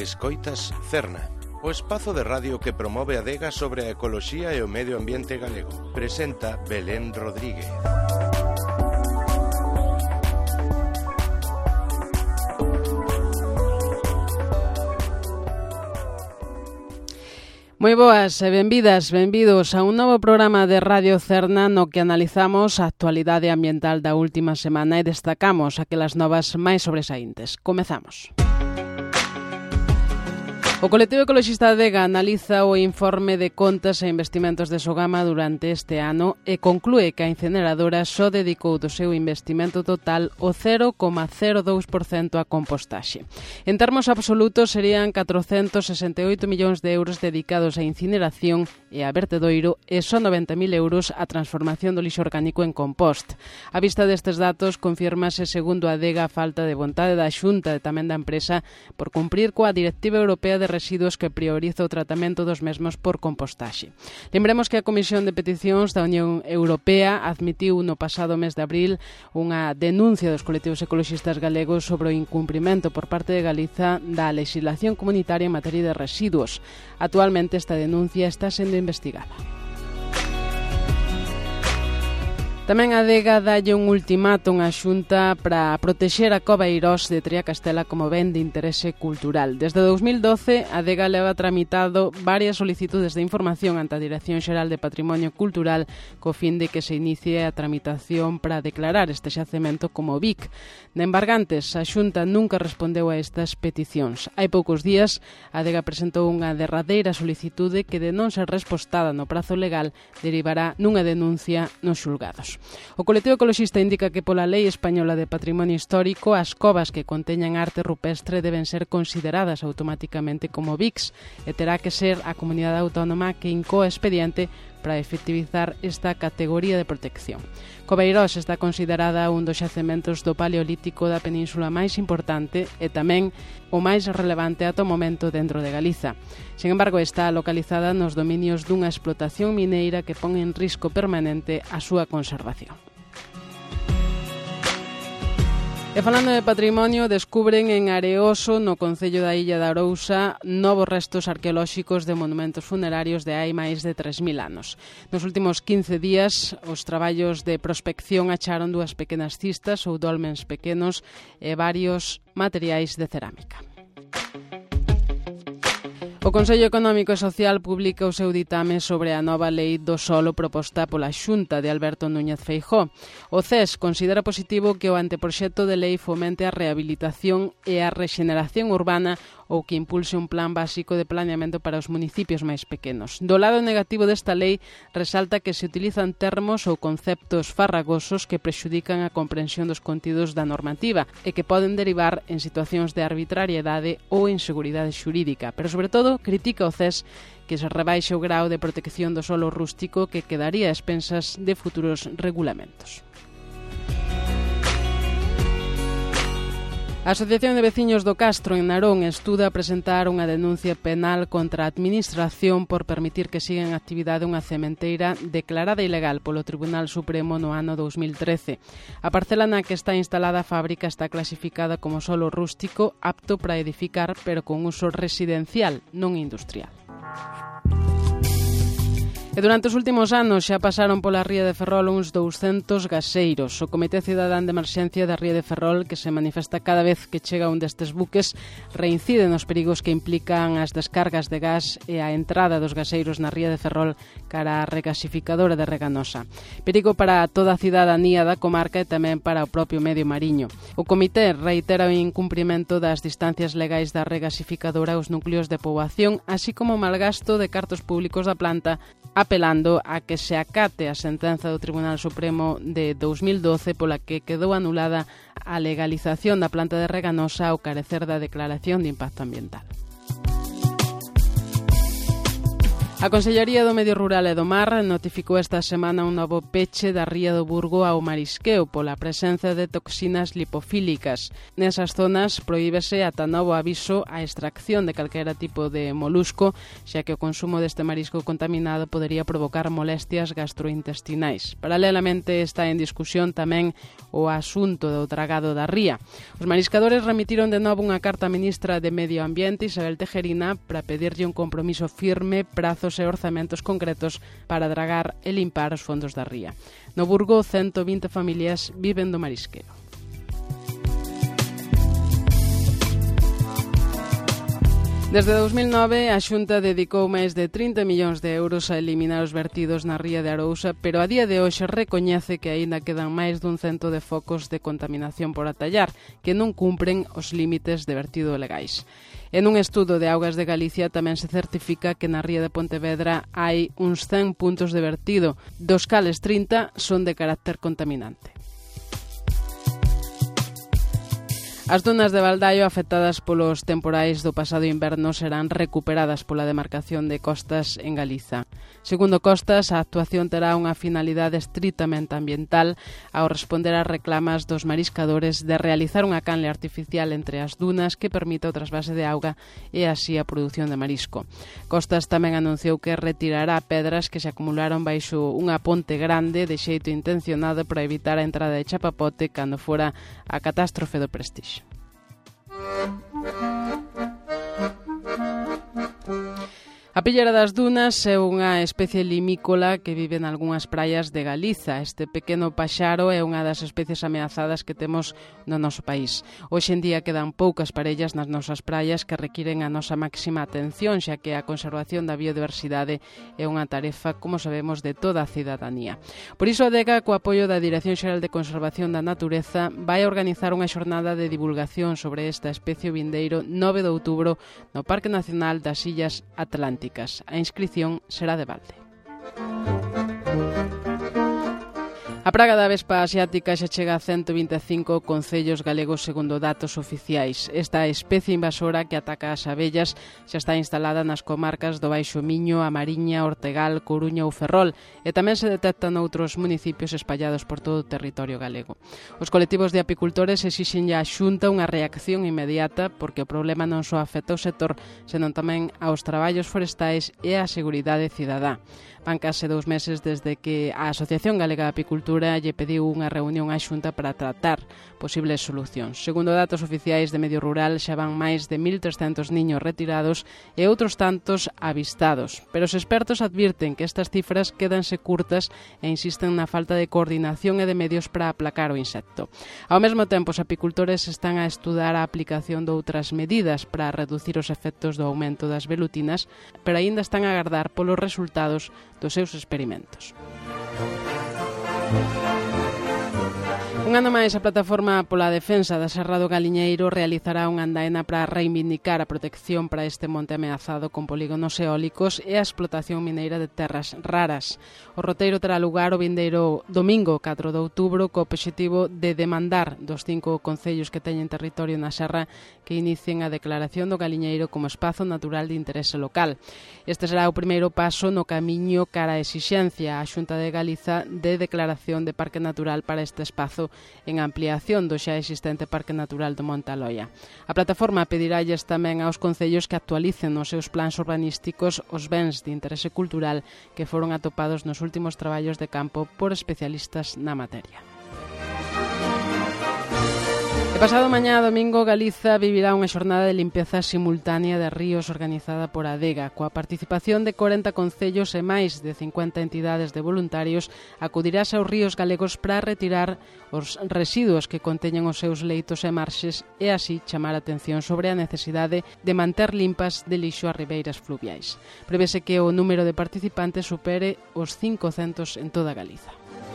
Escoitas Cerna, o espazo de radio que promove a adega sobre a ecoloxía e o medio ambiente galego. Presenta Belén Rodríguez. Moi boas e benvidos a un novo programa de Radio Cerna no que analizamos a actualidade ambiental da última semana e destacamos aquelas novas máis sobresaíntes. Comezamos. O colectivo ecoloxista Adega analiza o informe de contas e investimentos de Sogama durante este ano e conclúe que a incineradora só dedicou do seu investimento total o 0,02% a compostaxe. En termos absolutos serían 468 millóns de euros dedicados a incineración e a vertedoiro e só 90.000 euros a transformación do lixo orgánico en compost. A vista destes datos confírmase segundo a Adega a falta de vontade da Xunta e tamén da empresa por cumprir coa Directiva Europea de Residuos que prioriza o tratamento dos mesmos por compostaxe. Lembremos que a Comisión de Peticións da Unión Europea admitiu no pasado mes de abril unha denuncia dos colectivos ecoloxistas galegos sobre o incumprimento por parte de Galiza da lexislación comunitaria en materia de residuos. Actualmente esta denuncia está sendo investigada. Tamén a Adega dalle un ultimátum á Xunta para protexer a Cova Eirós de Triacastela como ben de interese cultural. Desde 2012, a Adega leva tramitado varias solicitudes de información ante a Dirección Xeral de Patrimonio Cultural co fin de que se inicie a tramitación para declarar este xacemento como BIC. De embargantes, a Xunta nunca respondeu a estas peticións. Hai poucos días, a Adega presentou unha derradeira solicitude que, de non ser respostada no prazo legal, derivará nunha denuncia nos xulgados. O colectivo ecoloxista indica que pola Lei Española de Patrimonio Histórico as covas que conteñan arte rupestre deben ser consideradas automáticamente como BICs e terá que ser a comunidade autónoma que incoa expediente para efectivizar esta categoría de protección. Cova Eirós está considerada un dos xacementos do Paleolítico da península máis importante e tamén o máis relevante ata o momento dentro de Galiza. Sin embargo, está localizada nos dominios dunha explotación mineira que pon en risco permanente a súa conservación. E falando de patrimonio, descubren en Areoso, no concello da Illa de Arousa, novos restos arqueolóxicos de monumentos funerarios de hai máis de 3.000 anos. Nos últimos 15 días, os traballos de prospección acharon dúas pequenas cistas ou dolmens pequenos e varios materiais de cerámica. O Consello Económico e Social publica o seu ditame sobre a nova lei do solo proposta pola Xunta de Alberto Núñez Feijóo. O CES considera positivo que o anteproxecto de lei fomente a rehabilitación e a rexeneración urbana ou que impulse un plan básico de planeamento para os municipios máis pequenos. Do lado negativo desta lei, resalta que se utilizan termos ou conceptos farragosos que prexudican a comprensión dos contidos da normativa e que poden derivar en situacións de arbitrariedade ou inseguridade xurídica, pero sobre todo critica o CES que se rebaixe o grao de protección do solo rústico que quedaría a expensas de futuros regulamentos. A Asociación de Veciños do Castro en Narón estuda presentar unha denuncia penal contra a Administración por permitir que siga en actividade unha cementeira declarada ilegal polo Tribunal Supremo no ano 2013. A parcela na que está instalada a fábrica está clasificada como solo rústico apto para edificar, pero con uso residencial, non industrial. E durante os últimos anos xa pasaron pola ría de Ferrol uns 200 gaseiros. O Comité Cidadán de Emerxencia da ría de Ferrol, que se manifesta cada vez que chega un destes buques, reincide nos perigos que implican as descargas de gas e a entrada dos gaseiros na ría de Ferrol cara a regasificadora de Reganosa. Perigo para toda a cidadanía da comarca e tamén para o propio medio mariño. O Comité reitera o incumprimento das distancias legais da regasificadora aos núcleos de poboación, así como o malgasto de cartos públicos da planta, apelando a que se acate a sentenza do Tribunal Supremo de 2012 pola que quedou anulada a legalización da planta de Reganosa ao carecer da declaración de impacto ambiental. A Consellería do Medio Rural e do Mar notificou esta semana un novo peche da ría do Burgo ao marisqueo pola presenza de toxinas lipofílicas. Nesas zonas prohíbese ata novo aviso a extracción de calquera tipo de molusco, xa que o consumo deste marisco contaminado podería provocar molestias gastrointestinais. Paralelamente está en discusión tamén o asunto do tragado da ría. Os mariscadores remitiron de novo unha carta á ministra de Medio Ambiente, Isabel Tejerina, para pedirlle un compromiso firme, prazos e orzamentos concretos para dragar e limpar os fondos da ría. No Burgo, 120 familias viven do marisqueo. Desde 2009, a Xunta dedicou máis de 30 millóns de euros a eliminar os vertidos na ría de Arousa, pero a día de hoxe recoñece que aínda quedan máis dun cento de focos de contaminación por atallar, que non cumpren os límites de vertido legais. En un estudo de Augas de Galicia tamén se certifica que na ría de Pontevedra hai uns 100 puntos de vertido, dos cales 30 son de carácter contaminante. As dunas de Baldaio afectadas polos temporais do pasado inverno serán recuperadas pola demarcación de Costas en Galiza. Segundo Costas, a actuación terá unha finalidade estritamente ambiental ao responder ás reclamas dos mariscadores de realizar unha canle artificial entre as dunas que permita o trasvase de auga e así a produción de marisco. Costas tamén anunciou que retirará pedras que se acumularon baixo unha ponte grande de xeito intencionado para evitar a entrada de chapapote cando fora a catástrofe do Prestige. A pillera das dunas é unha especie limícola que vive en algunhas praias de Galiza. Este pequeno paxaro é unha das especies ameazadas que temos no noso país. Hoxe en día quedan poucas parellas nas nosas praias que requiren a nosa máxima atención, xa que a conservación da biodiversidade é unha tarefa, como sabemos, de toda a cidadanía. Por iso a DEGA, co apoio da Dirección Xeral de Conservación da Natureza, vai organizar unha xornada de divulgación sobre esta especie o vindeiro 9 de outubro no Parque Nacional das Illas Atlánticas. A inscrición será de balde. A praga da avespa asiática xa chega a 125 concellos galegos segundo datos oficiais. Esta especie invasora que ataca as abellas xa está instalada nas comarcas do Baixo Miño, A Mariña, Ortegal, Coruña ou Ferrol e tamén se detecta noutros municipios espallados por todo o territorio galego. Os colectivos de apicultores exixen a Xunta unha reacción inmediata porque o problema non só afecta ao sector, senón tamén aos traballos forestais e á seguridade cidadá. Van case 2 meses desde que a Asociación Galega de Apicultura lle pediu unha reunión á Xunta para tratar posibles solucións. Segundo datos oficiais de Medio Rural, xa van máis de 1.300 niños retirados e outros tantos avistados. Pero os expertos advirten que estas cifras quédanse curtas e insisten na falta de coordinación e de medios para aplacar o insecto. Ao mesmo tempo, os apicultores están a estudar a aplicación de outras medidas para reducir os efectos do aumento das velutinas, pero aínda están a agardar polos resultados dos seus experimentos. Un ano máis, a Plataforma pola Defensa da Serra do Galiñeiro realizará unha andaina para reivindicar a protección para este monte ameazado con polígonos eólicos e a explotación mineira de terras raras. O roteiro terá lugar o vindeiro domingo 4 de outubro co obxectivo de demandar dos 5 concellos que teñen territorio na serra que inicien a declaración do Galiñeiro como espazo natural de interese local. Este será o primeiro paso no camiño cara a exixencia á Xunta de Galiza de declaración de parque natural para este espazo en ampliación do xa existente Parque Natural do Monte Aloia. A plataforma pediralles tamén aos concellos que actualicen nos seus plans urbanísticos os bens de interese cultural que foron atopados nos últimos traballos de campo por especialistas na materia. Pasado mañá domingo, Galiza vivirá unha xornada de limpeza simultánea de ríos organizada por a DEGA. Coa participación de 40 concellos e máis de 50 entidades de voluntarios, acudirás aos ríos galegos para retirar os residuos que conteñen os seus leitos e marxes e así chamar a atención sobre a necesidade de manter limpas de lixo as ribeiras fluviais. Prevese que o número de participantes supere os 500 en toda Galiza.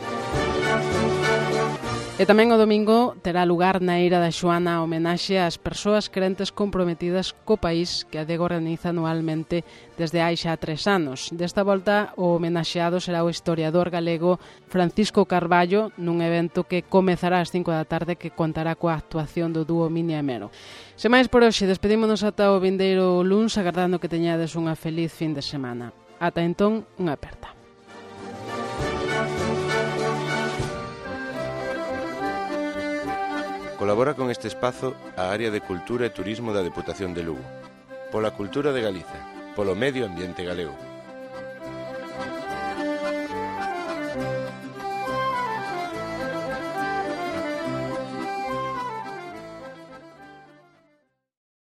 E tamén o domingo terá lugar na Eira da Xoana a homenaxe ás persoas crentes comprometidas co país que a DEGA organiza anualmente desde hai xa 3 anos. Desta volta, o homenaxeado será o historiador galego Francisco Carballo nun evento que comezará ás 5 da tarde que contará coa actuación do dúo Mini e Mero. Sen máis por hoxe, despedímonos ata o vindeiro luns agardando que teñades unha feliz fin de semana. Ata entón, unha aperta. Colabora con este espazo a Área de Cultura e Turismo da Deputación de Lugo. Pola cultura de Galiza, polo medio ambiente galego.